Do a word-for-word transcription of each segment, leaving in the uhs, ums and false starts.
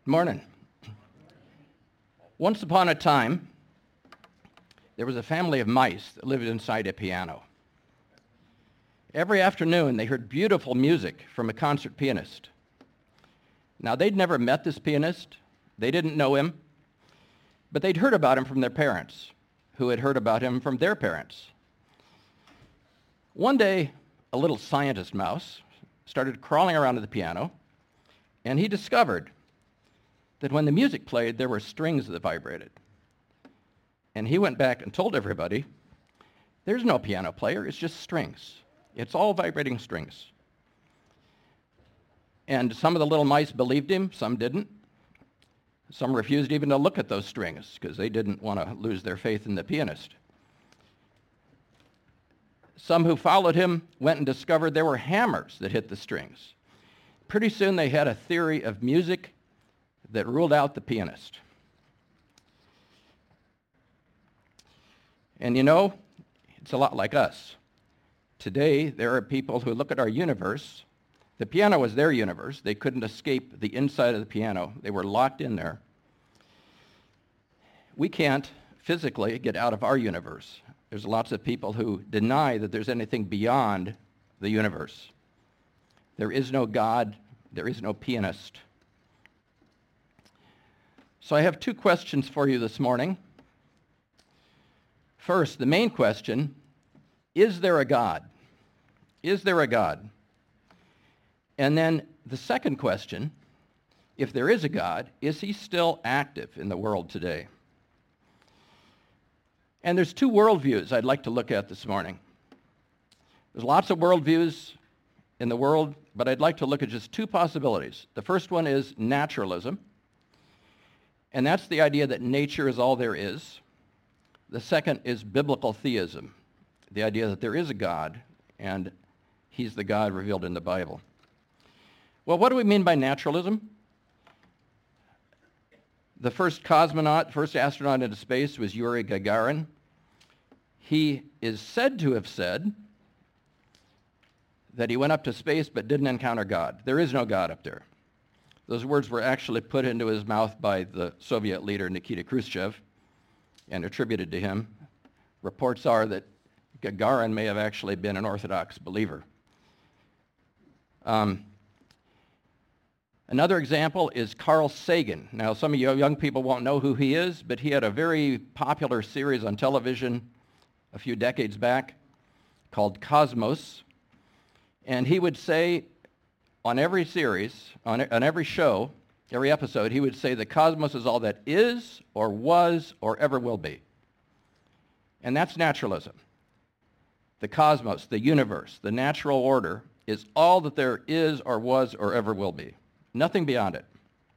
Morning. Once upon a time, there was a family of mice that lived inside a piano. Every afternoon, they heard beautiful music from a concert pianist. Now, they'd never met this pianist. They didn't know him. But they'd heard about him from their parents, who had heard about him from their parents. One day, a little scientist mouse started crawling around to the piano, and he discovered that when the music played, there were strings that vibrated. And he went back and told everybody, there's no piano player, it's just strings. It's all vibrating strings. And some of the little mice believed him, some didn't. Some refused even to look at those strings because they didn't want to lose their faith in the pianist. Some who followed him went and discovered there were hammers that hit the strings. Pretty soon they had a theory of music that ruled out the pianist. And you know, it's a lot like us. Today, there are people who look at our universe. The piano was their universe. They couldn't escape the inside of the piano. They were locked in there. We can't physically get out of our universe. There's lots of people who deny that there's anything beyond the universe. There is no God. There is no pianist. So I have two questions for you this morning. First, the main question, is there a God? Is there a God? And then the second question, if there is a God, is he still active in the world today? And there's two worldviews I'd like to look at this morning. There's lots of worldviews in the world, but I'd like to look at just two possibilities. The first one is naturalism, and that's the idea that nature is all there is. The second is biblical theism, the idea that there is a God, and he's the God revealed in the Bible. Well, what do we mean by naturalism? The first cosmonaut, first astronaut into space was Yuri Gagarin. He is said to have said that he went up to space but didn't encounter God. There is no God up there. Those words were actually put into his mouth by the Soviet leader Nikita Khrushchev and attributed to him. Reports are that Gagarin may have actually been an Orthodox believer. Um, Another example is Carl Sagan. Now, some of you young people won't know who he is, but he had a very popular series on television a few decades back called Cosmos. And he would say on every series, on, on every show, every episode, he would say the cosmos is all that is or was or ever will be. And that's naturalism. The cosmos, the universe, the natural order is all that there is or was or ever will be. Nothing beyond it.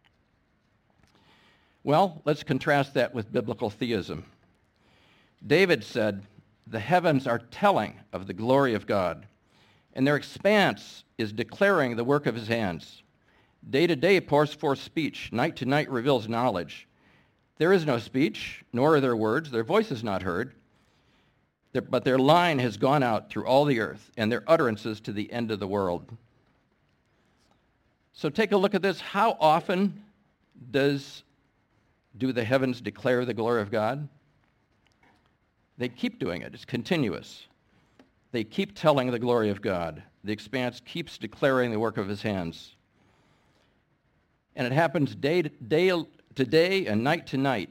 Well, let's contrast that with biblical theism. David said, the heavens are telling of the glory of God, and their expanse is declaring the work of his hands. Day to day pours forth speech, night to night reveals knowledge. There is no speech, nor are there words, their voice is not heard, but their line has gone out through all the earth, and their utterances to the end of the world. So take a look at this. How often does do the heavens declare the glory of God? They keep doing it. It's continuous. They keep telling the glory of God. The expanse keeps declaring the work of his hands. And it happens day to day, to day and night to night.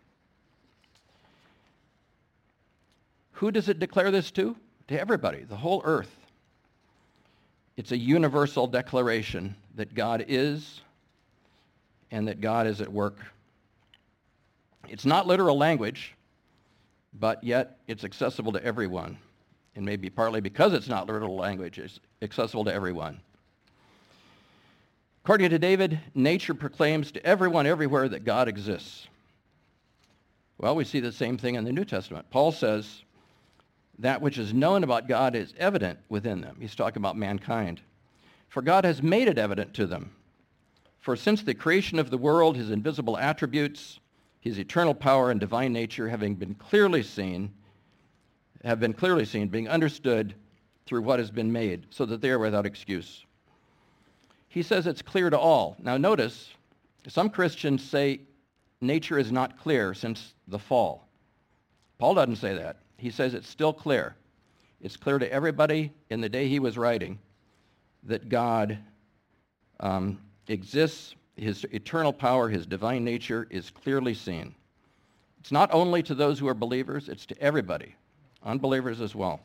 Who does it declare this to? To everybody, the whole earth. It's a universal declaration that God is and that God is at work. It's not literal language, but yet it's accessible to everyone. And maybe partly because it's not literal language, it's accessible to everyone. According to David, nature proclaims to everyone everywhere that God exists. Well, we see the same thing in the New Testament. Paul says, that which is known about God is evident within them. He's talking about mankind. For God has made it evident to them. For since the creation of the world, his invisible attributes, his eternal power and divine nature having been clearly seen, have been clearly seen, being understood through what has been made, so that they are without excuse. He says it's clear to all. Now notice, Some Christians say nature is not clear since the fall. Paul doesn't say that. He says it's still clear. It's clear to everybody in the day he was writing that God um, exists. His eternal power, his divine nature is clearly seen. It's not only to those who are believers, it's to everybody, unbelievers as well.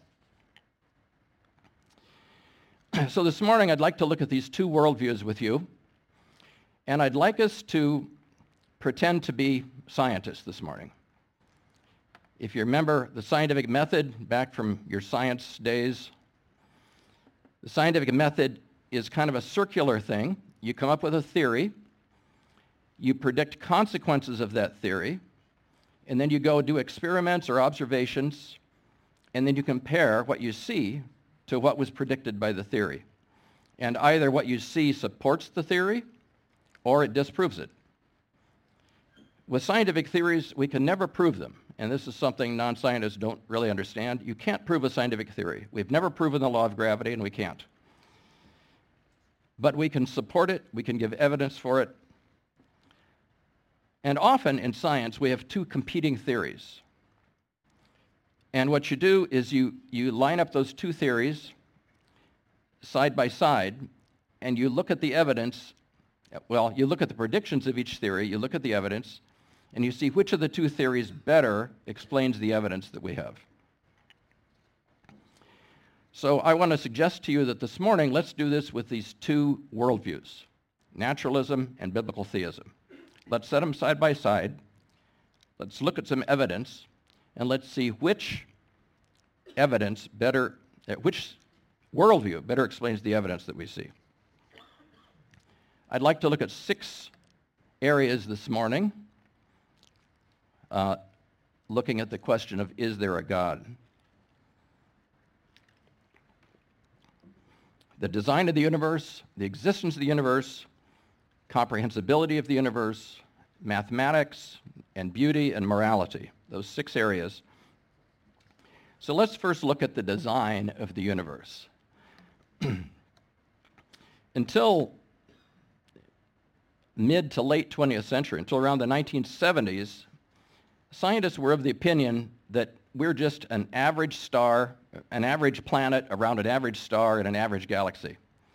So this morning I'd like to look at these two worldviews with you, and I'd like us to pretend to be scientists this morning. If you remember the scientific method back from your science days, the scientific method is kind of a circular thing. You come up with a theory, you predict consequences of that theory, and then you go do experiments or observations, and then you compare what you see to what was predicted by the theory. And either what you see supports the theory, or it disproves it. With scientific theories, we can never prove them. And this is something non-scientists don't really understand. You can't prove a scientific theory. We've never proven the law of gravity, and we can't. But we can support it. We can give evidence for it. And often in science, we have two competing theories. And what you do is you, you line up those two theories side by side, and you look at the evidence. Well, you look at the predictions of each theory, you look at the evidence, and you see which of the two theories better explains the evidence that we have. So I want to suggest to you that this morning, let's do this with these two worldviews, naturalism and biblical theism. Let's set them side by side. Let's look at some evidence, and let's see which evidence better, uh, which worldview better explains the evidence that we see. I'd like to look at six areas this morning, uh, looking at the question of, is there a God? The design of the universe, the existence of the universe, comprehensibility of the universe, mathematics, and beauty and morality, those six areas. So let's first look at the design of the universe. Until mid to late twentieth century, until around the nineteen seventies, scientists were of the opinion that we're just an average star, an average planet around an average star in an average galaxy.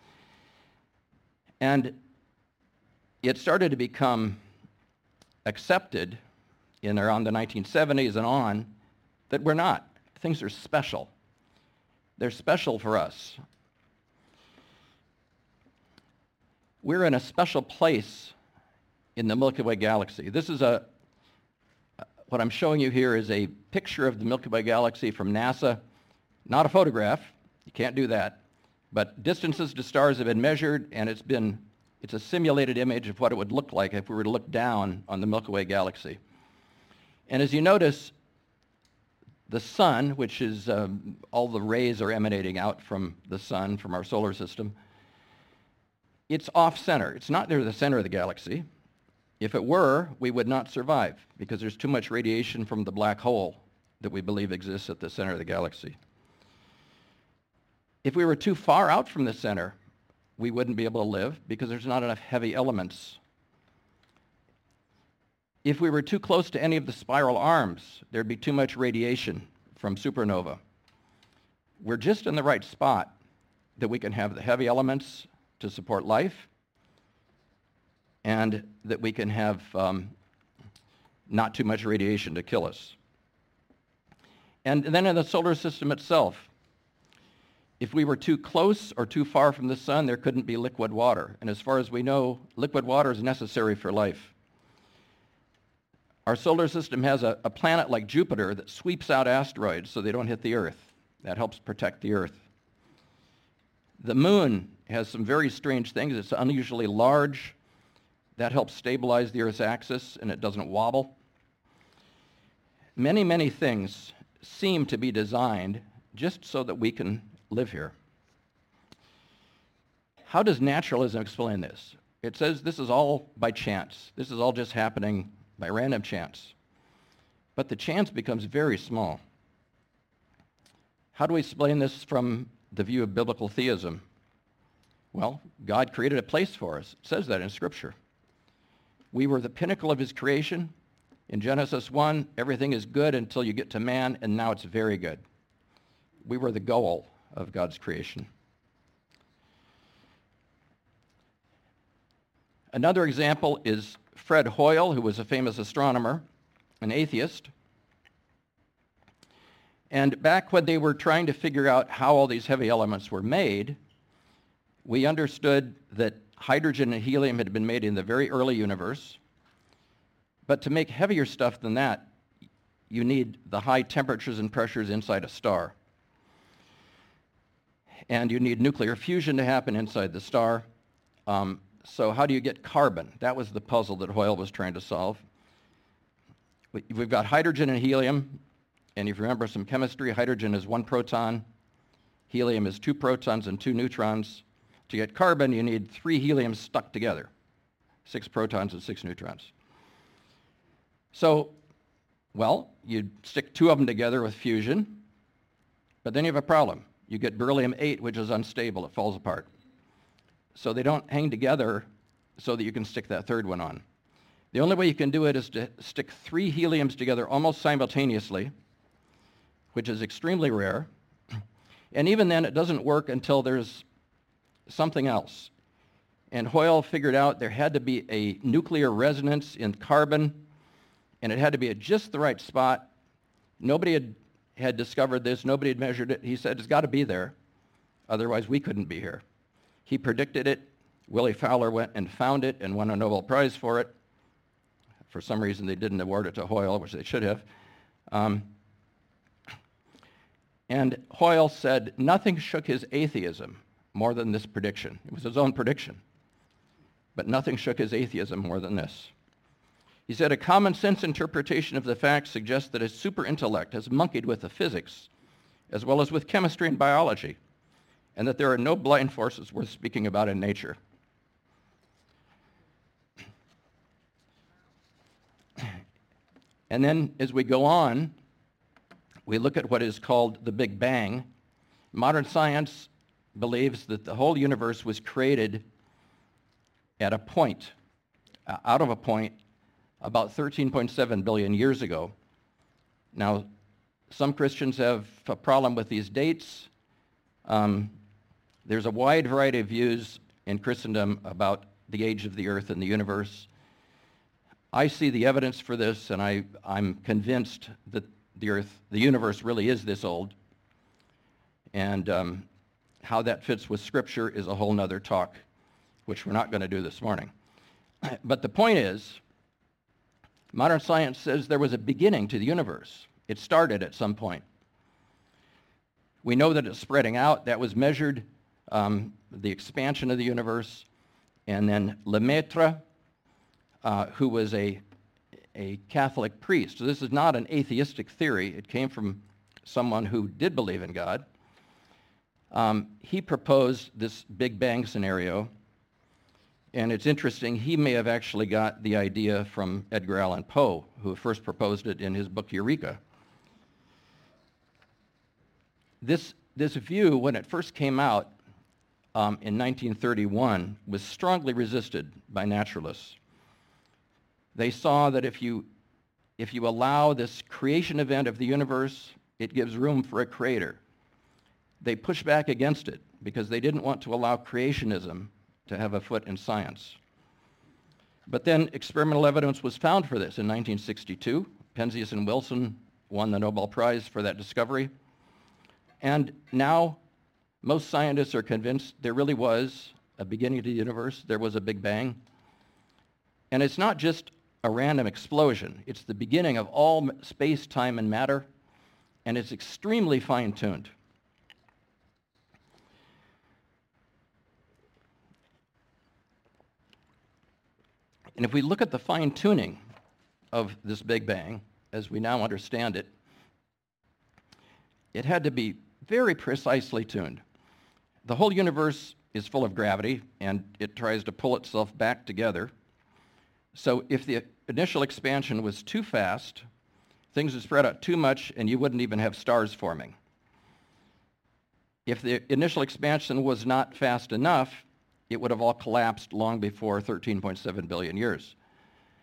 And it started to become accepted in around the nineteen seventies and on that we're not. Things are special. They're special for us. We're in a special place in the Milky Way galaxy. This is a, what I'm showing you here is a picture of the Milky Way galaxy from NASA. Not a photograph, you can't do that, but distances to stars have been measured, and it's been, it's a simulated image of what it would look like if we were to look down on the Milky Way galaxy. And as you notice, the sun, which is, um, all the rays are emanating out from the sun, from our solar system, it's off-center. It's not near the center of the galaxy. If it were, we would not survive because there's too much radiation from the black hole that we believe exists at the center of the galaxy. If we were too far out from the center, we wouldn't be able to live because there's not enough heavy elements. If we were too close to any of the spiral arms, there'd be too much radiation from supernova. We're just in the right spot that we can have the heavy elements to support life, and that we can have um, not too much radiation to kill us. And then in the solar system itself, if we were too close or too far from the sun, there couldn't be liquid water. And as far as we know, liquid water is necessary for life. Our solar system has a, a planet like Jupiter that sweeps out asteroids so they don't hit the Earth. That helps protect the Earth. The moon has some very strange things. It's unusually large. That helps stabilize the Earth's axis, and it doesn't wobble. Many, many things seem to be designed just so that we can live here. How does naturalism explain this? It says this is all by chance. This is all just happening by random chance. But the chance becomes very small. How do we explain this from the view of biblical theism? Well, God created a place for us. It says that in Scripture. We were the pinnacle of his creation. In Genesis one, everything is good until you get to man, and now it's very good. We were the goal of God's creation. Another example is Fred Hoyle, who was a famous astronomer, an atheist. And back when they were trying to figure out how all these heavy elements were made, we understood that hydrogen and helium had been made in the very early universe. But to make heavier stuff than that, you need the high temperatures and pressures inside a star. And you need nuclear fusion to happen inside the star. Um, so how do you get carbon? That was the puzzle that Hoyle was trying to solve. We've got hydrogen and helium. And if you remember some chemistry, hydrogen is one proton, helium is two protons and two neutrons. To get carbon, you need three heliums stuck together, six protons and six neutrons. So, well, you stick two of them together with fusion, but then you have a problem. You get beryllium eight, which is unstable. It falls apart. So they don't hang together so that you can stick that third one on. The only way you can do it is to stick three heliums together almost simultaneously, which is extremely rare. And even then, it doesn't work until there's something else. And Hoyle figured out there had to be a nuclear resonance in carbon, and it had to be at just the right spot. Nobody had, had discovered this. Nobody had measured it. He said, it's got to be there. Otherwise, we couldn't be here. He predicted it. Willie Fowler went and found it and won a Nobel Prize for it. For some reason, they didn't award it to Hoyle, which they should have. Um, And Hoyle said nothing shook his atheism more than this prediction. It was his own prediction. But nothing shook his atheism more than this. He said, a common sense interpretation of the facts suggests that a super intellect has monkeyed with the physics, as well as with chemistry and biology, and that there are no blind forces worth speaking about in nature. And then as we go on, we look at what is called the Big Bang. Modern science believes that the whole universe was created at a point, uh, out of a point, about thirteen point seven billion years ago. Now, some Christians have a problem with these dates. Um, there's a wide variety of views in Christendom about the age of the earth and the universe. I see the evidence for this, and I, I'm convinced that the earth, the universe really is this old. And um, how that fits with Scripture is a whole nother talk, which we're not going to do this morning. But the point is, modern science says there was a beginning to the universe. It started at some point. We know that it's spreading out. That was measured, um, the expansion of the universe. And then Lemaitre, uh, who was a a Catholic priest. So this is not an atheistic theory. It came from someone who did believe in God. Um, he proposed this Big Bang scenario, and it's interesting, he may have actually got the idea from Edgar Allan Poe, who first proposed it in his book Eureka. This, this view, when it first came out um, in nineteen thirty-one, was strongly resisted by naturalists. They saw that if you, if you allow this creation event of the universe, it gives room for a creator. They pushed back against it because they didn't want to allow creationism to have a foot in science. But then experimental evidence was found for this in nineteen sixty-two. Penzias and Wilson won the Nobel Prize for that discovery. And now most scientists are convinced there really was a beginning to the universe. There was a Big Bang. And it's not just a random explosion. It's the beginning of all space, time, and matter, and it's extremely fine-tuned. And if we look at the fine-tuning of this Big Bang, as we now understand it, it had to be very precisely tuned. The whole universe is full of gravity, and it tries to pull itself back together. So if the initial expansion was too fast, things would spread out too much, and you wouldn't even have stars forming. If the initial expansion was not fast enough, it would have all collapsed long before thirteen point seven billion years.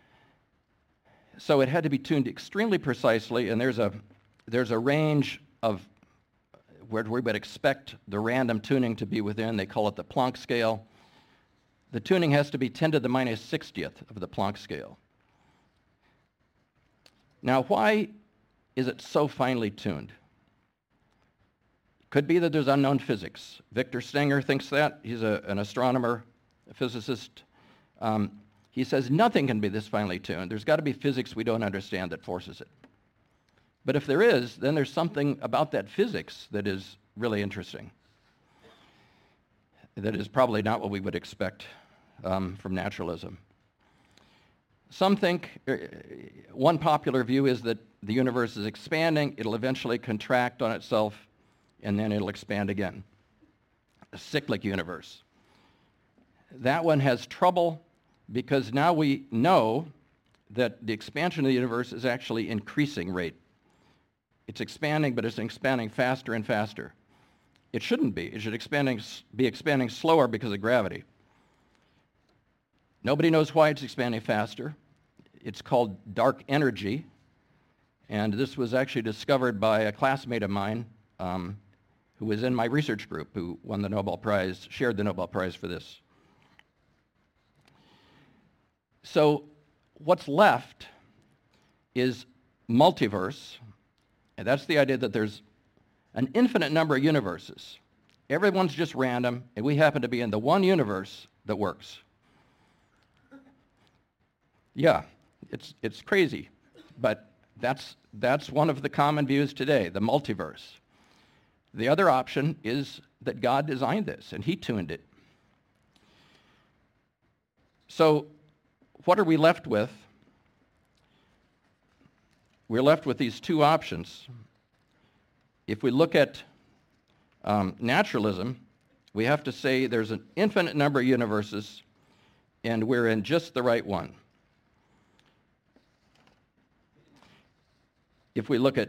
So it had to be tuned extremely precisely, and there's a, there's a range of where we would expect the random tuning to be within. They call it the Planck scale. The tuning has to be ten to the minus sixtieth of the Planck scale. Now, why is it so finely tuned? Could be that there's unknown physics. Victor Stenger thinks that. He's a, an astronomer, a physicist. Um, he says nothing can be this finely tuned. There's got to be physics we don't understand that forces it. But if there is, then there's something about that physics that is really interesting. That is probably not what we would expect um, from naturalism. Some think, uh, one popular view is that the universe is expanding, it'll eventually contract on itself, and then it'll expand again. A cyclic universe. That one has trouble because now we know that the expansion of the universe is actually increasing rate. It's expanding, but it's expanding faster and faster. It shouldn't be. It should expanding, be expanding slower because of gravity. Nobody knows why it's expanding faster. It's called dark energy, and this was actually discovered by a classmate of mine um, who was in my research group, who won the Nobel Prize, shared the Nobel Prize for this. So what's left is multiverse, and that's the idea that there's an infinite number of universes. Everyone's just random, and we happen to be in the one universe that works. Yeah, it's, it's crazy, but that's, that's one of the common views today, the multiverse. The other option is that God designed this, and he tuned it. So what are we left with? We're left with these two options. If we look at um, naturalism, we have to say there's an infinite number of universes, and we're in just the right one. If we look at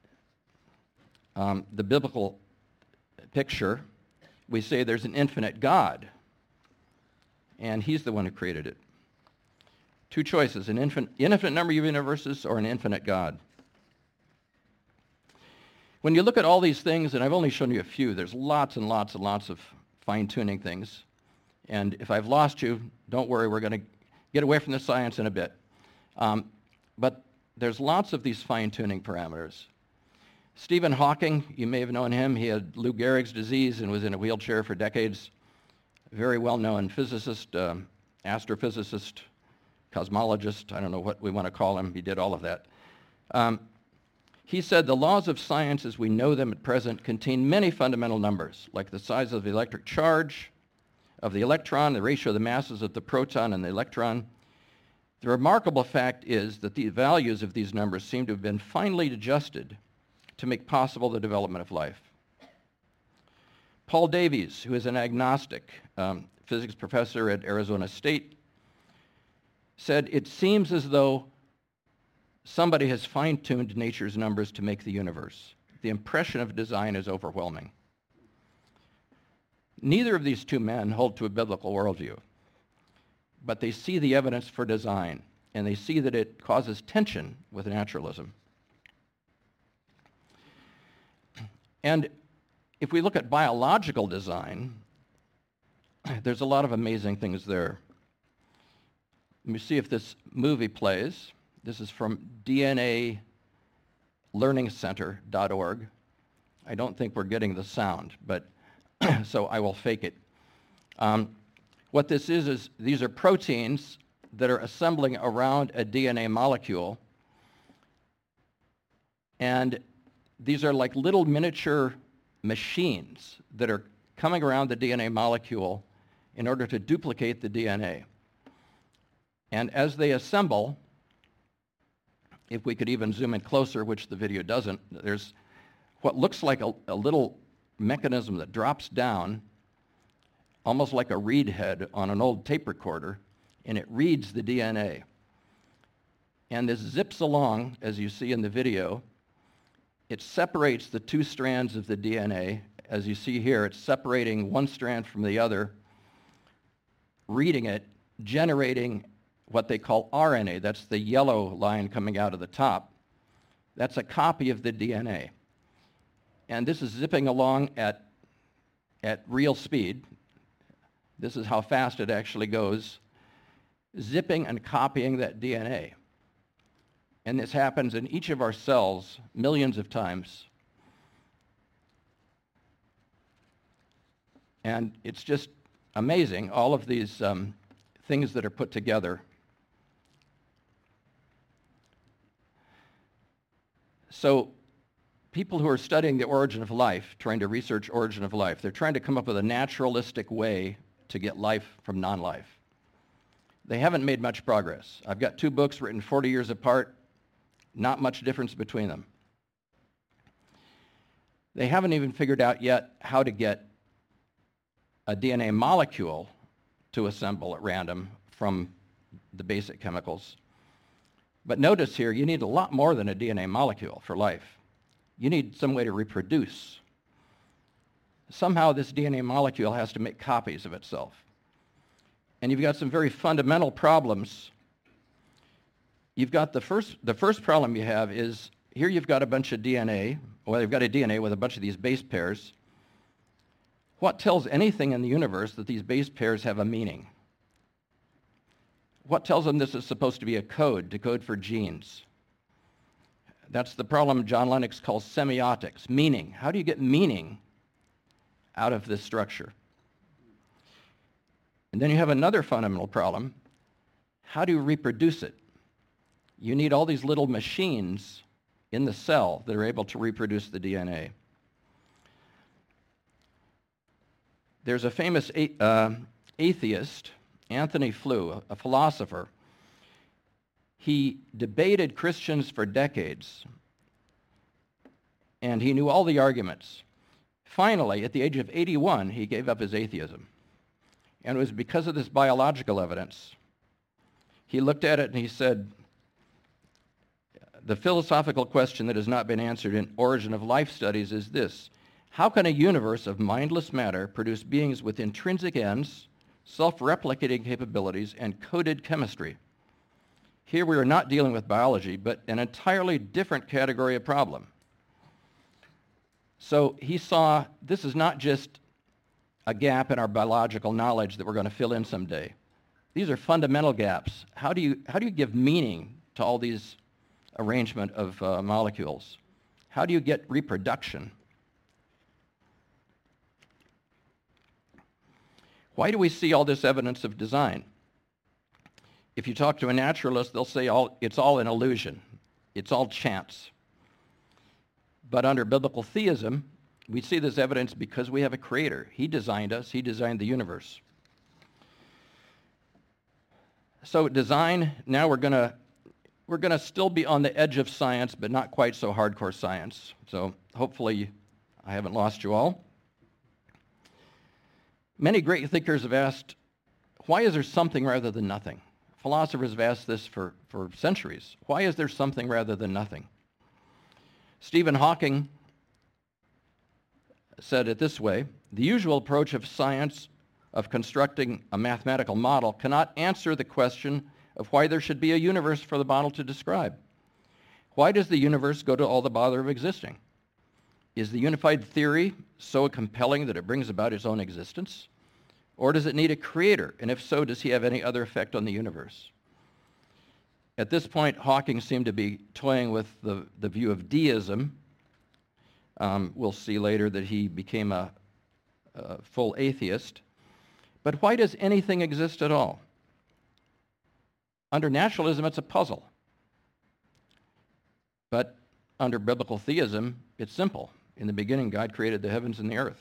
um, the biblical picture, we say there's an infinite God, and he's the one who created it. Two choices, an infinite, infinite number of universes or an infinite God. When you look at all these things, and I've only shown you a few, there's lots and lots and lots of fine-tuning things. And if I've lost you, don't worry, we're going to get away from the science in a bit. Um, but there's lots of these fine-tuning parameters. Stephen Hawking, you may have known him. He had Lou Gehrig's disease and was in a wheelchair for decades. Very well-known physicist, um, astrophysicist, cosmologist, I don't know what we want to call him. He did all of that. Um, he said the laws of science as we know them at present contain many fundamental numbers, like the size of the electric charge of the electron, the ratio of the masses of the proton and the electron. The remarkable fact is that the values of these numbers seem to have been finely adjusted to make possible the development of life. Paul Davies, who is an agnostic um, physics professor at Arizona State, said, it seems as though somebody has fine-tuned nature's numbers to make the universe. The impression of design is overwhelming. Neither of these two men hold to a biblical worldview, but they see the evidence for design, and they see that it causes tension with naturalism. And if we look at biological design, there's a lot of amazing things there. Let me see if this movie plays. This is from D N A learning center dot org. I don't think we're getting the sound, but so I will fake it. Um, what this is, is these are proteins that are assembling around a D N A molecule. And these are like little miniature machines that are coming around the D N A molecule in order to duplicate the D N A. And as they assemble, if we could even zoom in closer, which the video doesn't, there's what looks like a, a little mechanism that drops down, almost like a read head on an old tape recorder, and it reads the D N A. And this zips along, as you see in the video. It separates the two strands of the D N A. As you see here, it's separating one strand from the other, reading it, generating what they call R N A. That's the yellow line coming out of the top. That's a copy of the D N A. And this is zipping along at, at real speed. This is how fast it actually goes, zipping and copying that D N A. And this happens in each of our cells millions of times. And it's just amazing, all of these um, things that are put together. So people who are studying the origin of life, trying to research origin of life, they're trying to come up with a naturalistic way to get life from non-life. They haven't made much progress. I've got two books written forty years apart, not much difference between them. They haven't even figured out yet how to get a D N A molecule to assemble at random from the basic chemicals. But notice here, you need a lot more than a D N A molecule for life. You need some way to reproduce. Somehow this D N A molecule has to make copies of itself. And you've got some very fundamental problems. You've got the first, the first problem you have is, here you've got a bunch of D N A, well, you've got a D N A with a bunch of these base pairs. What tells anything in the universe that these base pairs have a meaning? What tells them this is supposed to be a code, to code for genes? That's the problem John Lennox calls semiotics, meaning. How do you get meaning out of this structure? And then you have another fundamental problem. How do you reproduce it? You need all these little machines in the cell that are able to reproduce the D N A. There's a famous uh, atheist, Anthony Flew, a philosopher. He debated Christians for decades, and he knew all the arguments. Finally, at the age of eighty-one, he gave up his atheism. And it was because of this biological evidence. He looked at it and he said, the philosophical question that has not been answered in origin of life studies is this: how can a universe of mindless matter produce beings with intrinsic ends, self-replicating capabilities, and coded chemistry? Here we are not dealing with biology, but an entirely different category of problem. So he saw this is not just a gap in our biological knowledge that we're going to fill in someday. These are fundamental gaps. How do you, how do you give meaning to all these arrangement of uh, molecules? How do you get reproduction? Why do we see all this evidence of design? If you talk to a naturalist, they'll say all, it's all an illusion. It's all chance. But under biblical theism, we see this evidence because we have a creator. He designed us. He designed the universe. So design, now we're going to we're going to still be on the edge of science, but not quite so hardcore science. So hopefully I haven't lost you all. Many great thinkers have asked, why is there something rather than nothing? Philosophers have asked this for, for centuries. Why is there something rather than nothing? Stephen Hawking said it this way: the usual approach of science of constructing a mathematical model cannot answer the question of why there should be a universe for the model to describe. Why does the universe go to all the bother of existing? Is the unified theory so compelling that it brings about its own existence? Or does it need a creator? And if so, does he have any other effect on the universe? At this point, Hawking seemed to be toying with the, the view of deism. Um, we'll see later that he became a, a full atheist. But why does anything exist at all? Under naturalism, it's a puzzle. But under biblical theism, it's simple. In the beginning, God created the heavens and the earth.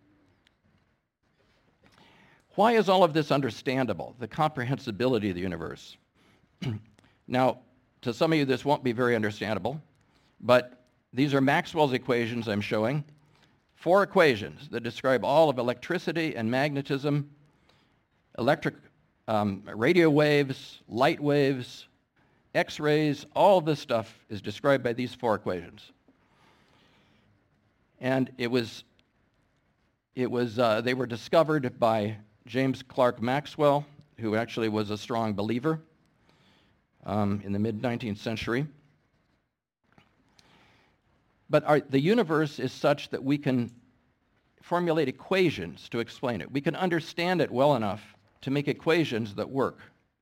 Why is all of this understandable, the comprehensibility of the universe? Now, to some of you, this won't be very understandable, but these are Maxwell's equations I'm showing. Four equations that describe all of electricity and magnetism, electric um, radio waves, light waves, X-rays, all this stuff is described by these four equations. And it was, it was, uh, they were discovered by James Clerk Maxwell, who actually was a strong believer um, in the mid-nineteenth century. But our, the universe is such that we can formulate equations to explain it. We can understand it well enough to make equations that work.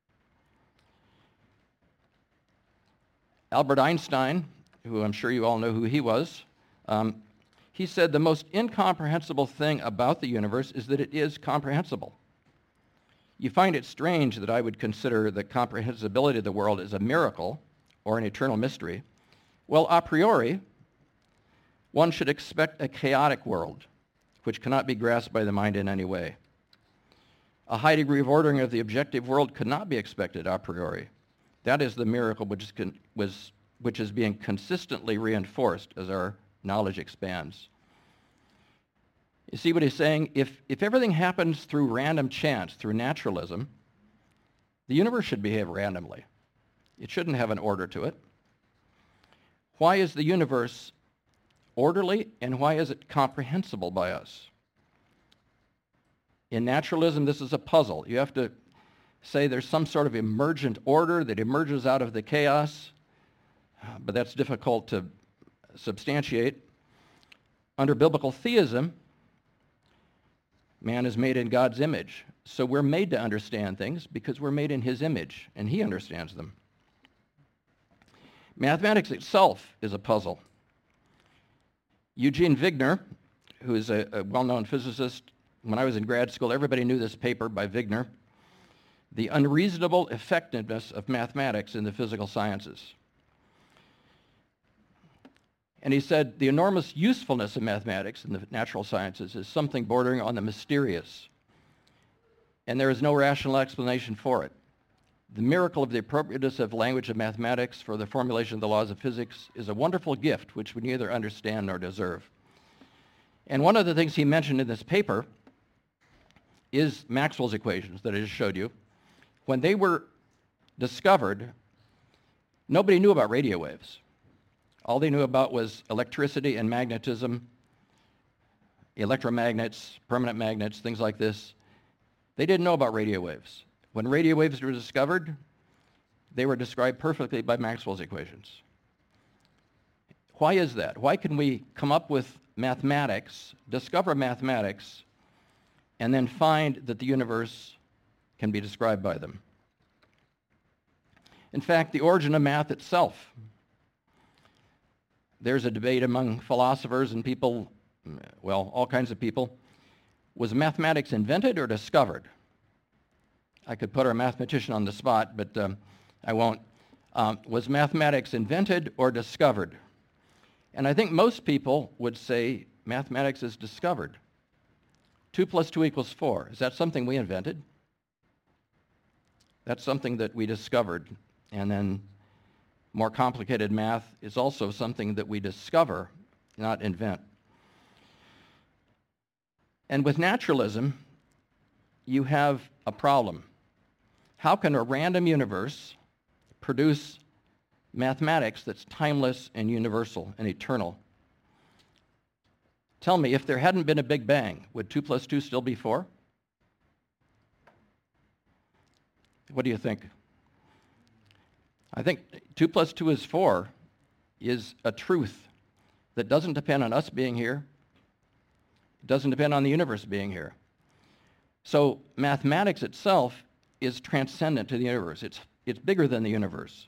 Albert Einstein, who I'm sure you all know who he was, um, he said the most incomprehensible thing about the universe is that it is comprehensible. You find it strange that I would consider the comprehensibility of the world as a miracle or an eternal mystery. Well, a priori, one should expect a chaotic world, which cannot be grasped by the mind in any way. A high degree of ordering of the objective world could not be expected a priori. That is the miracle which is, con- was, which is being consistently reinforced as our knowledge expands. You see what he's saying? If, if everything happens through random chance, through naturalism, the universe should behave randomly. It shouldn't have an order to it. Why is the universe orderly, and why is it comprehensible by us? In naturalism, this is a puzzle. You have to say there's some sort of emergent order that emerges out of the chaos, but that's difficult to substantiate. Under biblical theism, man is made in God's image. So we're made to understand things because we're made in his image, and he understands them. Mathematics itself is a puzzle. Eugene Wigner, who is a, a well-known physicist, when I was in grad school, everybody knew this paper by Wigner, The Unreasonable Effectiveness of Mathematics in the Physical Sciences. And he said, the enormous usefulness of mathematics in the natural sciences is something bordering on the mysterious, and there is no rational explanation for it. The miracle of the appropriateness of language of mathematics for the formulation of the laws of physics is a wonderful gift which we neither understand nor deserve. And one of the things he mentioned in this paper is Maxwell's equations that I just showed you. When they were discovered, nobody knew about radio waves. All they knew about was electricity and magnetism, electromagnets, permanent magnets, things like this. They didn't know about radio waves. When radio waves were discovered, they were described perfectly by Maxwell's equations. Why is that? Why can we come up with mathematics, discover mathematics, and then find that the universe can be described by them? In fact, the origin of math itself, there's a debate among philosophers and people, well, all kinds of people. Was mathematics invented or discovered? I could put our mathematician on the spot, but um, I won't. Um, was mathematics invented or discovered? And I think most people would say mathematics is discovered. Two plus two equals four. Is that something we invented? That's something that we discovered. And then more complicated math is also something that we discover, not invent. And with naturalism, you have a problem. How can a random universe produce mathematics that's timeless and universal and eternal? Tell me, if there hadn't been a Big Bang, would two plus two still be four? What do you think? I think two plus two is four is a truth that doesn't depend on us being here. It doesn't depend on the universe being here. So mathematics itself is transcendent to the universe. It's, it's bigger than the universe.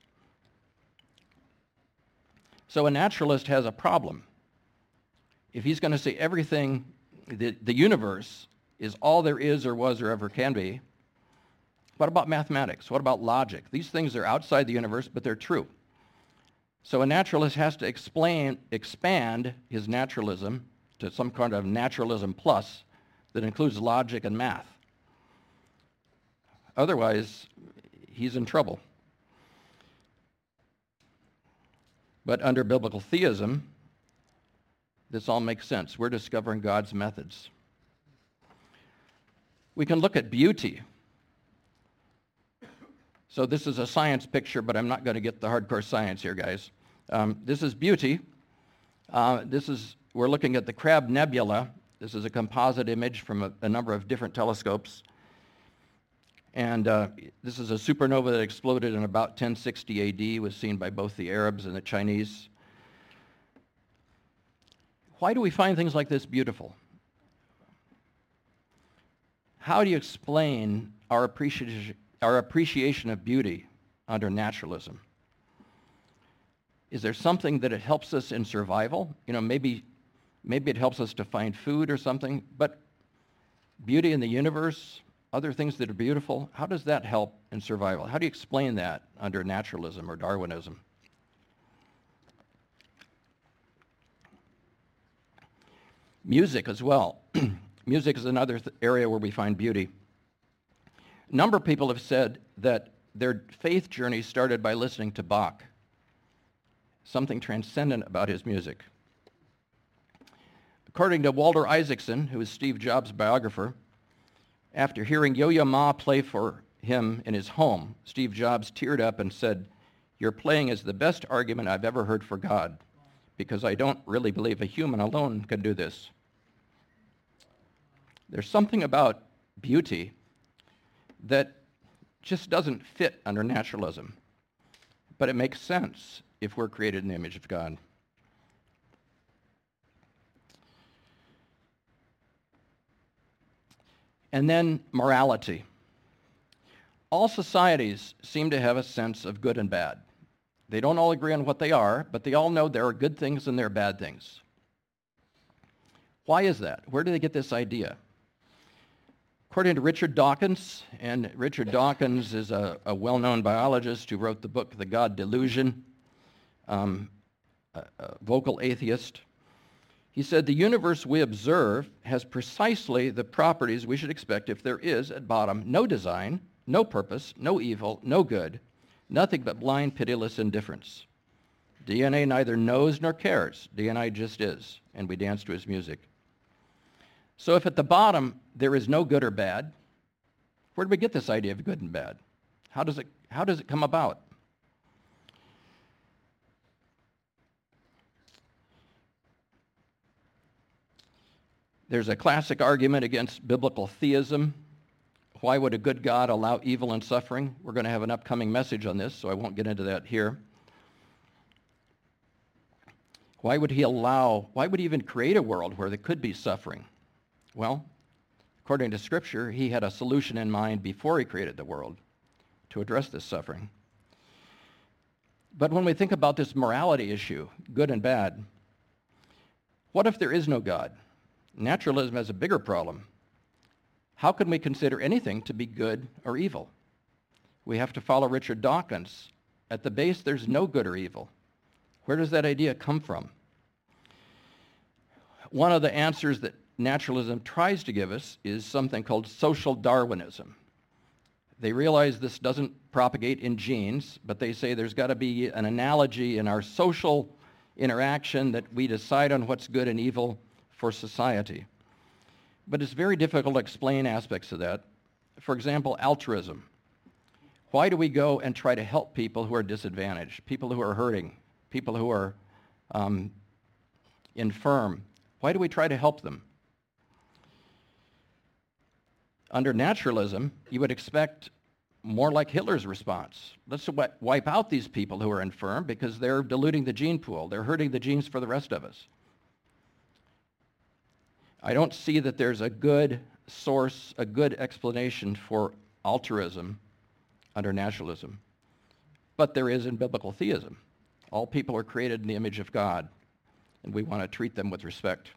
So a naturalist has a problem. If he's going to say everything, the, the universe is all there is or was or ever can be, what about mathematics? What about logic? These things are outside the universe, but they're true. So a naturalist has to explain, expand his naturalism to some kind of naturalism plus that includes logic and math. Otherwise, he's in trouble. But under biblical theism, this all makes sense. We're discovering God's methods. We can look at beauty. So this is a science picture, but I'm not going to get the hardcore science here, guys. Um, this is beauty. Uh, this is, we're looking at the Crab Nebula. This is a composite image from a, a number of different telescopes. And uh, this is a supernova that exploded in about ten sixty A D, was seen by both the Arabs and the Chinese. Why do we find things like this beautiful? How do you explain our appreciation, our appreciation of beauty under naturalism? Is there something that it helps us in survival? You know, maybe, maybe it helps us to find food or something, but beauty in the universe, other things that are beautiful, how does that help in survival? How do you explain that under naturalism or Darwinism? Music as well. Music is another th- area where we find beauty. A number of people have said that their faith journey started by listening to Bach. Something transcendent about his music. According to Walter Isaacson, who is Steve Jobs' biographer, after hearing Yo-Yo Ma play for him in his home, Steve Jobs teared up and said, "Your playing is the best argument I've ever heard for God, because I don't really believe a human alone can do this." There's something about beauty that just doesn't fit under naturalism, but it makes sense if we're created in the image of God. And then morality. All societies seem to have a sense of good and bad. They don't all agree on what they are, but they all know there are good things and there are bad things. Why is that? Where do they get this idea? According to Richard Dawkins, and Richard Dawkins is a, a well-known biologist who wrote the book The God Delusion, um, a, a vocal atheist, he said, "The universe we observe has precisely the properties we should expect if there is, at bottom, no design, no purpose, no evil, no good, nothing but blind, pitiless indifference. D N A neither knows nor cares. D N A just is," and we dance to his music. So if at the bottom there is no good or bad, where do we get this idea of good and bad? How does it, how does it come about? There's a classic argument against biblical theism. Why would a good God allow evil and suffering? We're going to have an upcoming message on this, so I won't get into that here. Why would he allow, why would he even create a world where there could be suffering? Well, according to Scripture, he had a solution in mind before he created the world to address this suffering. But when we think about this morality issue, good and bad, what if there is no God? Naturalism has a bigger problem. How can we consider anything to be good or evil? We have to follow Richard Dawkins. At the base, there's no good or evil. Where does that idea come from? One of the answers that naturalism tries to give us is something called social Darwinism. They realize this doesn't propagate in genes, but they say there's got to be an analogy in our social interaction that we decide on what's good and evil for society. But it's very difficult to explain aspects of that. For example, altruism. Why do we go and try to help people who are disadvantaged, people who are hurting, people who are um, infirm? Why do we try to help them? Under naturalism, you would expect more like Hitler's response. Let's wipe out these people who are infirm because they're diluting the gene pool. They're hurting the genes for the rest of us. I don't see that there's a good source, a good explanation for altruism under naturalism. But there is in biblical theism. All people are created in the image of God, and we want to treat them with respect.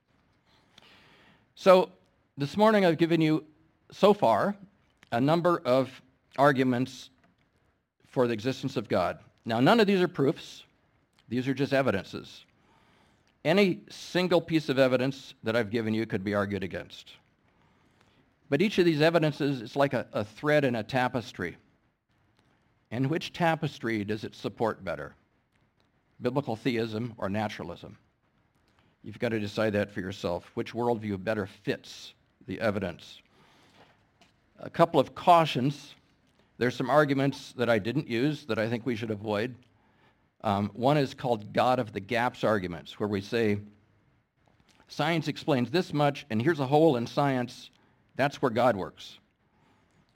So this morning I've given you, so far, a number of arguments for the existence of God. Now, none of these are proofs. These are just evidences. Any single piece of evidence that I've given you could be argued against. But each of these evidences is like a, a thread in a tapestry. And which tapestry does it support better? Biblical theism or naturalism? You've got to decide that for yourself. Which worldview better fits the evidence? A couple of cautions. There's some arguments that I didn't use that I think we should avoid. Um, one is called God of the gaps arguments, where we say, science explains this much, and here's a hole in science. That's where God works.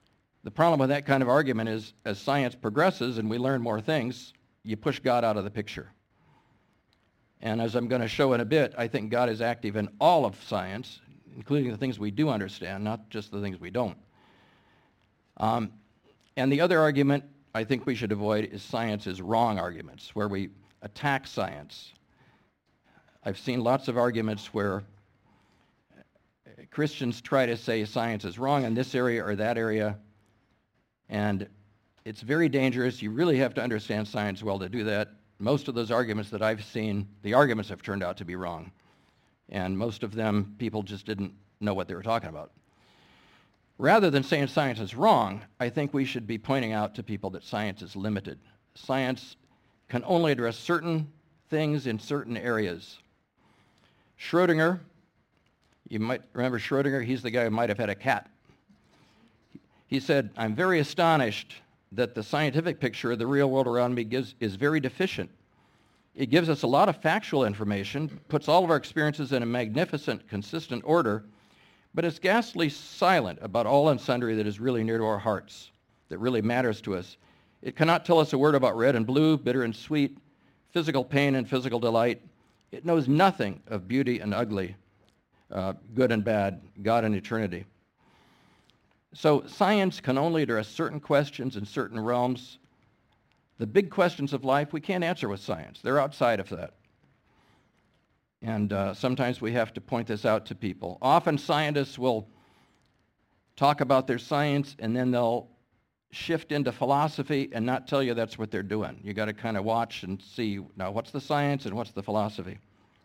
The problem with that kind of argument is as science progresses and we learn more things, you push God out of the picture. And as I'm going to show in a bit, I think God is active in all of science, including the things we do understand, not just the things we don't. Um, and the other argument I think we should avoid is science is wrong arguments, where we attack science. I've seen lots of arguments where Christians try to say science is wrong in this area or that area, and it's very dangerous. You really have to understand science well to do that. Most of those arguments that I've seen, the arguments have turned out to be wrong. And most of them, people just didn't know what they were talking about. Rather than saying science is wrong, I think we should be pointing out to people that science is limited. Science can only address certain things in certain areas. Schrodinger, you might remember Schrodinger, he's the guy who might have had a cat. He said, "I'm very astonished that the scientific picture of the real world around me gives, is very deficient. It gives us a lot of factual information, puts all of our experiences in a magnificent, consistent order, but it's ghastly silent about all and sundry that is really near to our hearts, that really matters to us. It cannot tell us a word about red and blue, bitter and sweet, physical pain and physical delight. It knows nothing of beauty and ugly, uh, good and bad, God and eternity." So science can only address certain questions in certain realms. The big questions of life we can't answer with science. They're outside of that. And uh, sometimes we have to point this out to people. Often scientists will talk about their science and then they'll shift into philosophy and not tell you that's what they're doing. You got to kind of watch and see, now what's the science and what's the philosophy?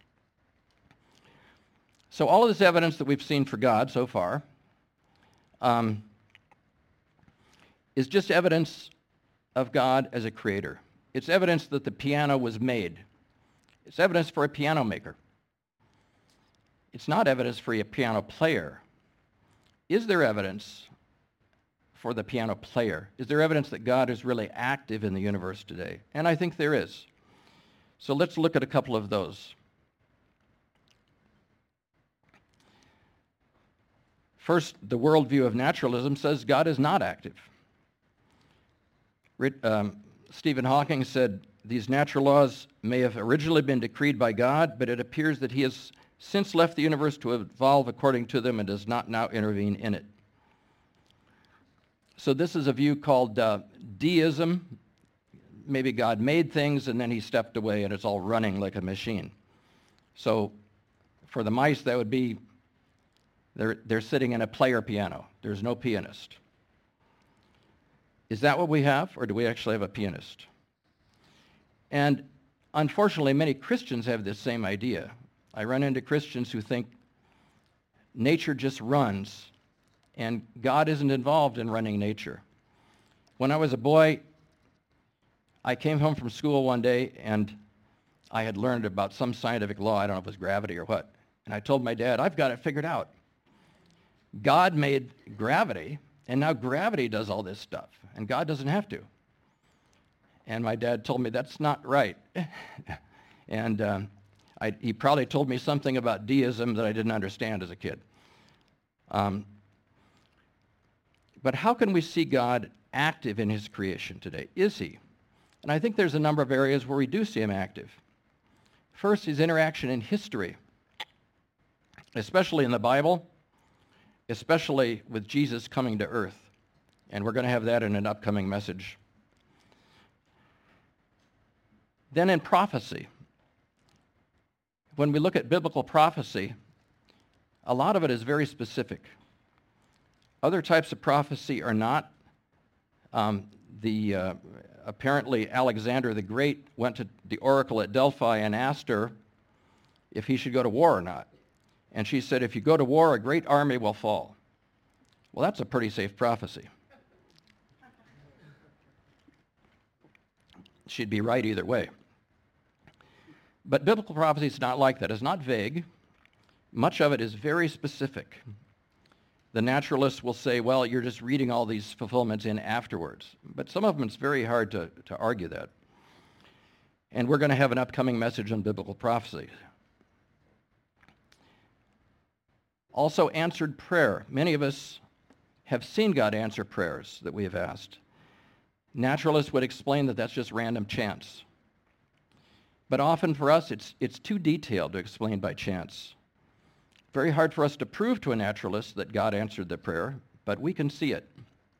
So all of this evidence that we've seen for God so far um, is just evidence of God as a creator. It's evidence that the piano was made. It's evidence for a piano maker. It's not evidence for a piano player. Is there evidence for the piano player? Is there evidence that God is really active in the universe today? And I think there is. So let's look at a couple of those. First, the worldview of naturalism says God is not active. Um, Stephen Hawking said, "These natural laws may have originally been decreed by God, but it appears that he has since left the universe to evolve according to them and does not now intervene in it." So this is a view called uh, deism. Maybe God made things and then he stepped away and it's all running like a machine. So for the mice, that would be they're, they're sitting in a player piano. There's no pianist. Is that what we have, or do we actually have a pianist? And unfortunately, many Christians have this same idea. I run into Christians who think nature just runs, and God isn't involved in running nature. When I was a boy, I came home from school one day, and I had learned about some scientific law. I don't know if it was gravity or what. And I told my dad, "I've got it figured out. God made gravity, and now gravity does all this stuff, and God doesn't have to." And my dad told me that's not right. and um, I, he probably told me something about deism that I didn't understand as a kid. Um, but how can we see God active in his creation today? Is he? And I think there's a number of areas where we do see him active. First, his interaction in history, especially in the Bible, especially with Jesus coming to earth. And we're going to have that in an upcoming message. Then in prophecy, when we look at biblical prophecy, a lot of it is very specific. Other types of prophecy are not. Um, the uh, apparently Alexander the Great went to the oracle at Delphi and asked her if he should go to war or not. And she said, "If you go to war, a great army will fall." Well, that's a pretty safe prophecy. She'd be right either way. But biblical prophecy is not like that. It's not vague. Much of it is very specific. The naturalists will say, well, you're just reading all these fulfillments in afterwards. But some of them, it's very hard to, to argue that. And we're going to have an upcoming message on biblical prophecy. Also, answered prayer. Many of us have seen God answer prayers that we have asked. Naturalists would explain that that's just random chance. But often for us, it's, it's too detailed to explain by chance. Very hard for us to prove to a naturalist that God answered the prayer, but we can see it.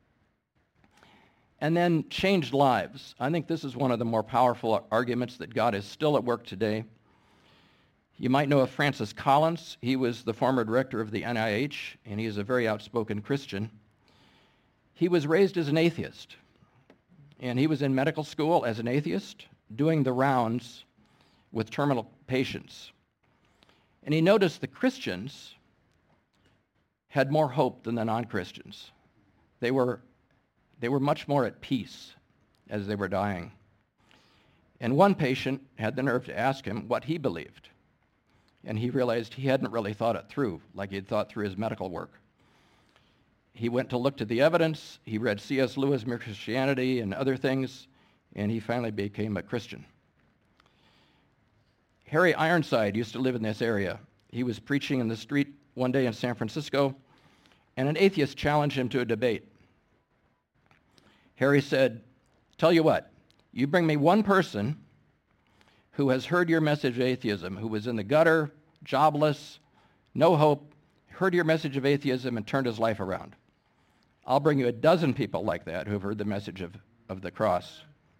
And then changed lives. I think this is one of the more powerful arguments that God is still at work today. You might know of Francis Collins. He was the former director of the N I H, and he is a very outspoken Christian. He was raised as an atheist, and he was in medical school as an atheist, doing the rounds with terminal patients. And he noticed the Christians had more hope than the non-Christians. They were, they were much more at peace as they were dying. And one patient had the nerve to ask him what he believed. And he realized he hadn't really thought it through like he had thought through his medical work. He went to look at the evidence. He read C S Lewis' Mere Christianity and other things, and he finally became a Christian. Harry Ironside used to live in this area. He was preaching in the street one day in San Francisco, and an atheist challenged him to a debate. Harry said, "Tell you what, you bring me one person who has heard your message of atheism, who was in the gutter, jobless, no hope, heard your message of atheism and turned his life around. I'll bring you a dozen people like that who have heard the message of, of the cross."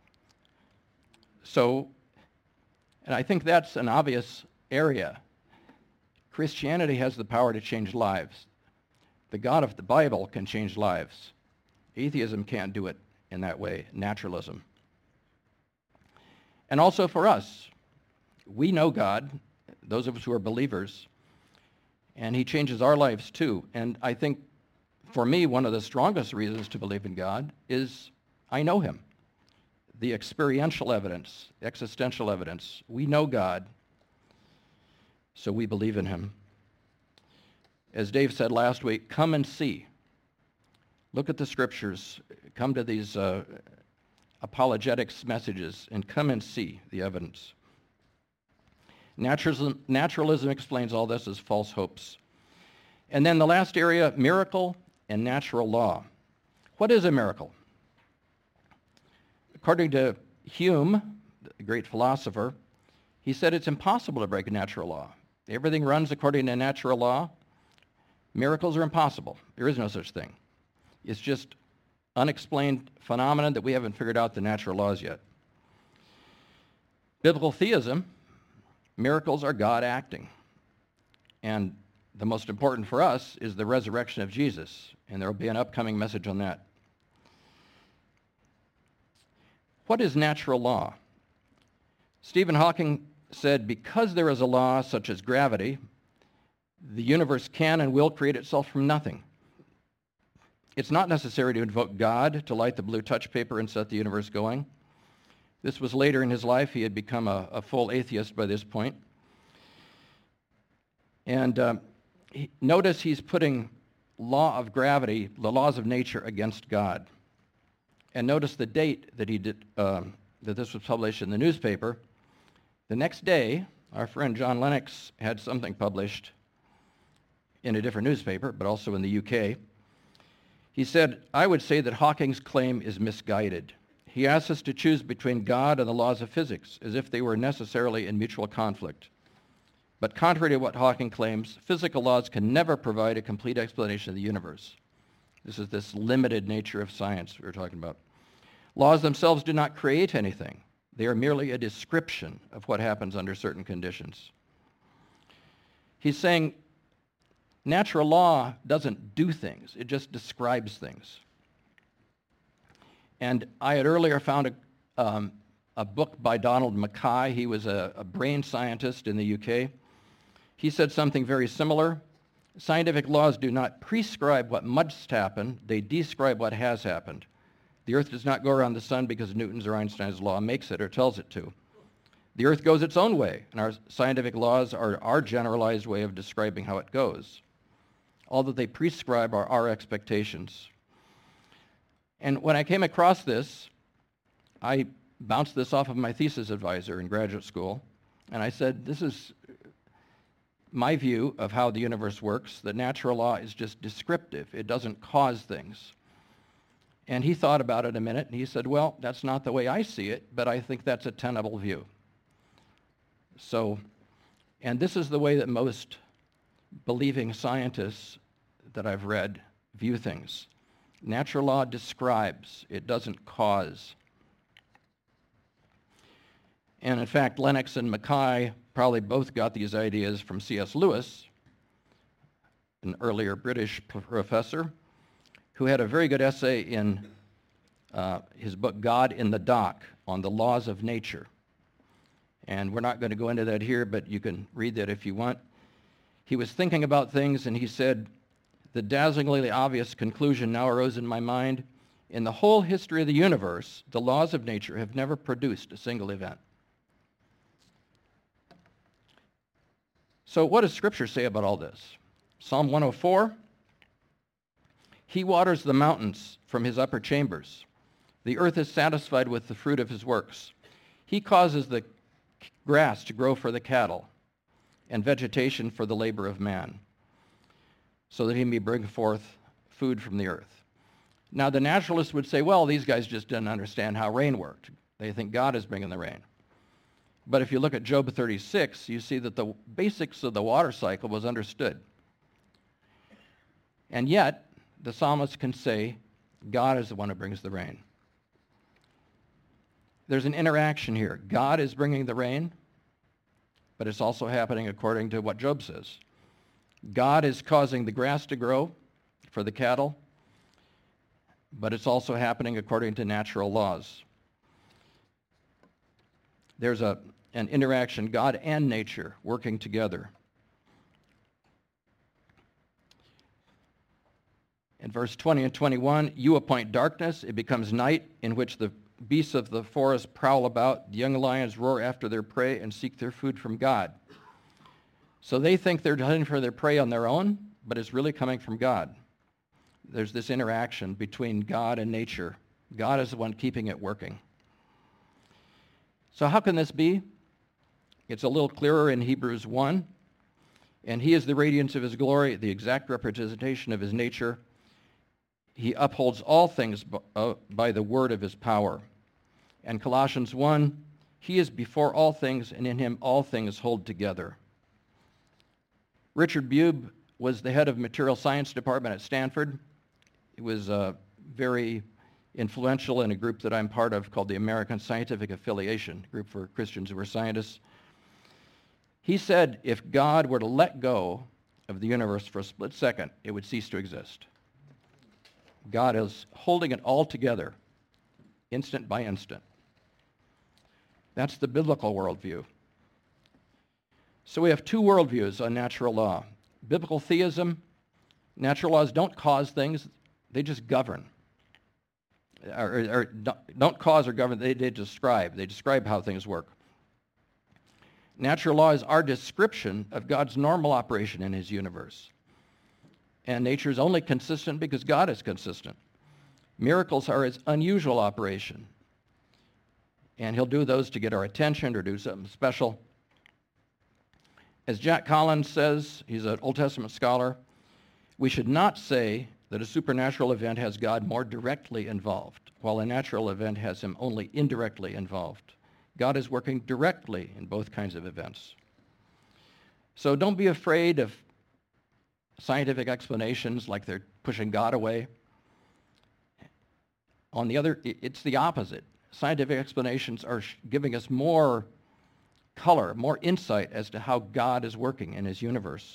So, and I think that's an obvious area. Christianity has the power to change lives. The God of the Bible can change lives. Atheism can't do it in that way, naturalism. And also for us, we know God, those of us who are believers, and he changes our lives too. And I think for me, one of the strongest reasons to believe in God is I know him. The experiential evidence, existential evidence. We know God, so we believe in him. As Dave said last week, come and see. Look at the scriptures. Come to these uh, apologetics messages and come and see the evidence. Naturalism, naturalism explains all this as false hopes. And then the last area, miracle and natural law. What is a miracle? According to Hume, the great philosopher, he said it's impossible to break a natural law. Everything runs according to natural law. Miracles are impossible. There is no such thing. It's just unexplained phenomenon that we haven't figured out the natural laws yet. Biblical theism, miracles are God acting. And the most important for us is the resurrection of Jesus, and there will be an upcoming message on that. What is natural law? Stephen Hawking said, because there is a law such as gravity, the universe can and will create itself from nothing. It's not necessary to invoke God to light the blue touch paper and set the universe going. This was later in his life. He had become a, a full atheist by this point. And uh, he, notice he's putting law of gravity, the laws of nature, against God. And notice the date that he did, um, that this was published in the newspaper. The next day, our friend John Lennox had something published in a different newspaper, but also in the U K. He said, I would say that Hawking's claim is misguided. He asks us to choose between God and the laws of physics, as if they were necessarily in mutual conflict. But contrary to what Hawking claims, physical laws can never provide a complete explanation of the universe. This is this limited nature of science we were talking about. Laws themselves do not create anything. They are merely a description of what happens under certain conditions. He's saying natural law doesn't do things. It just describes things. And I had earlier found a, um, a book by Donald Mackay. He was a, a brain scientist in the U K. He said something very similar. Scientific laws do not prescribe what must happen. They describe what has happened. The earth does not go around the sun because Newton's or Einstein's law makes it or tells it to. The earth goes its own way, and our scientific laws are our generalized way of describing how it goes. All that they prescribe are our expectations. And when I came across this, I bounced this off of my thesis advisor in graduate school, and I said, this is, my view of how the universe works, that natural law is just descriptive. It doesn't cause things. And he thought about it a minute, and he said, well, that's not the way I see it, but I think that's a tenable view. So, and this is the way that most believing scientists that I've read view things. Natural law describes, it doesn't cause. And in fact, Lennox and Mackay probably both got these ideas from C S Lewis, an earlier British professor, who had a very good essay in uh, his book, God in the Dock, on the laws of nature. And we're not going to go into that here, but you can read that if you want. He was thinking about things, and he said, the dazzlingly obvious conclusion now arose in my mind. In the whole history of the universe, the laws of nature have never produced a single event. So what does Scripture say about all this? Psalm one oh four, he waters the mountains from his upper chambers. The earth is satisfied with the fruit of his works. He causes the grass to grow for the cattle and vegetation for the labor of man, so that he may bring forth food from the earth. Now the naturalists would say, well, these guys just didn't understand how rain worked. They think God is bringing the rain. But if you look at Job thirty-six, you see that the basics of the water cycle was understood. And yet, the psalmist can say, God is the one who brings the rain. There's an interaction here. God is bringing the rain, but it's also happening according to what Job says. God is causing the grass to grow for the cattle, but it's also happening according to natural laws. There's a, an interaction, God and nature working together. In verse twenty and twenty-one, you appoint darkness, it becomes night, in which the beasts of the forest prowl about, the young lions roar after their prey and seek their food from God. So they think they're hunting for their prey on their own, but it's really coming from God. There's this interaction between God and nature. God is the one keeping it working. So how can this be? It's a little clearer in Hebrews one. And he is the radiance of his glory, the exact representation of his nature. He upholds all things by the word of his power. And Colossians one, he is before all things, and in him all things hold together. Richard Bube was the head of material science department at Stanford. He was uh, very influential in a group that I'm part of called the American Scientific Affiliation, a group for Christians who are scientists. He said if God were to let go of the universe for a split second, it would cease to exist. God is holding it all together, instant by instant. That's the biblical worldview. So we have two worldviews on natural law. Biblical theism, natural laws don't cause things, they just govern. Or, or don't cause or govern, they, they describe. They describe how things work. Natural law is our description of God's normal operation in his universe. And nature is only consistent because God is consistent. Miracles are his unusual operation. And he'll do those to get our attention or do something special. As Jack Collins says, he's an Old Testament scholar, we should not say that a supernatural event has God more directly involved, while a natural event has him only indirectly involved. God is working directly in both kinds of events. So don't be afraid of scientific explanations like they're pushing God away. On the other, it's the opposite. Scientific explanations are giving us more color, more insight as to how God is working in his universe.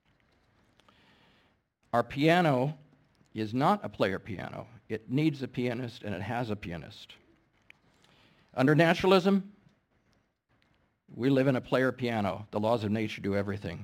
Our piano is not a player piano. It needs a pianist, and it has a pianist. Under naturalism, we live in a player piano. The laws of nature do everything.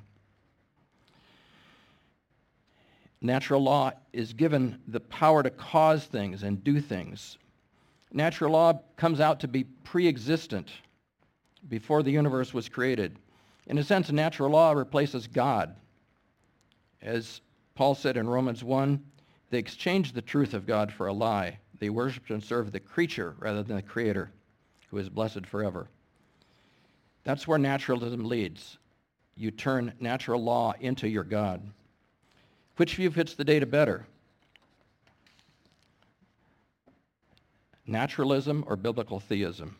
Natural law is given the power to cause things and do things. Natural law comes out to be pre-existent before the universe was created. In a sense, natural law replaces God. As Paul said in Romans one, they exchanged the truth of God for a lie. They worshiped and served the creature rather than the Creator, who is blessed forever. That's where naturalism leads. you turn natural law into your God. Which view fits the data better? Naturalism or biblical theism?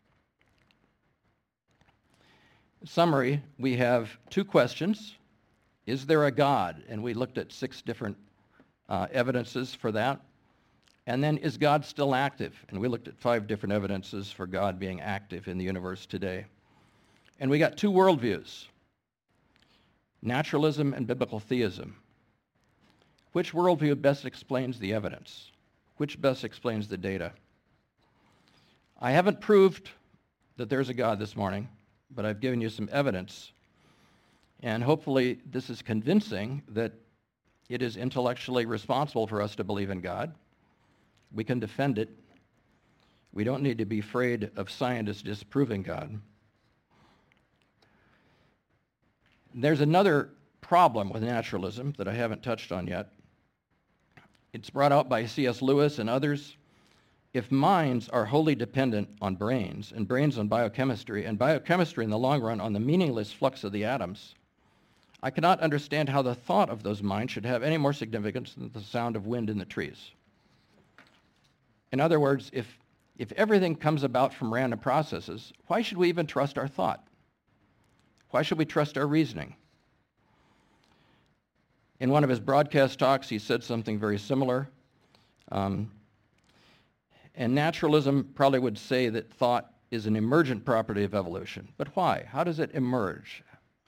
In summary, we have two questions. Is there a God? And we looked at six different uh, evidences for that. And then, is God still active? And we looked at five different evidences for God being active in the universe today. And we got two worldviews, naturalism and biblical theism. Which worldview best explains the evidence? Which best explains the data? I haven't proved that there's a God this morning, but I've given you some evidence. And hopefully this is convincing that it is intellectually responsible for us to believe in God. We can defend it. We don't need to be afraid of scientists disproving God. There's another problem with naturalism that I haven't touched on yet. It's brought out by C S Lewis and others. If minds are wholly dependent on brains, and brains on biochemistry, and biochemistry in the long run on the meaningless flux of the atoms, I cannot understand how the thought of those minds should have any more significance than the sound of wind in the trees. In other words, if, if everything comes about from random processes, why should we even trust our thought? Why should we trust our reasoning? In one of his broadcast talks, he said something very similar. Um, and naturalism probably would say that thought is an emergent property of evolution. But why? How does it emerge?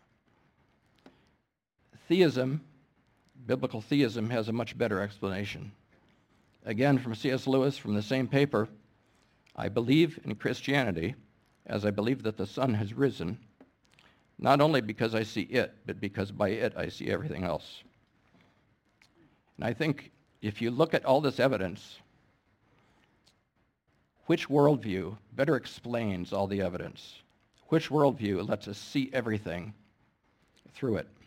Theism, biblical theism, has a much better explanation. Again, from C S Lewis, from the same paper, I believe in Christianity as I believe that the sun has risen, not only because I see it, but because by it I see everything else. And I think if you look at all this evidence, which worldview better explains all the evidence? Which worldview lets us see everything through it?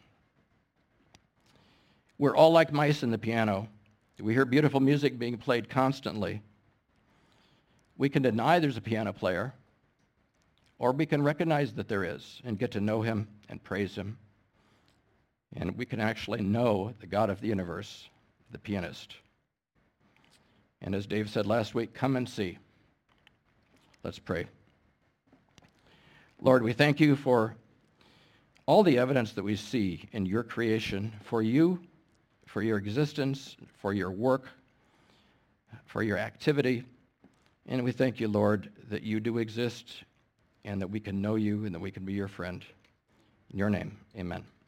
We're all like mice in the piano. We hear beautiful music being played constantly. We can deny there's a piano player, or we can recognize that there is and get to know him and praise him. And we can actually know the God of the universe, the pianist. And as Dave said last week, come and see. Let's pray. Lord, we thank you for all the evidence that we see in your creation, for you, for your existence, for your work, for your activity. And we thank you, Lord, that you do exist and that we can know you and that we can be your friend. In your name, amen.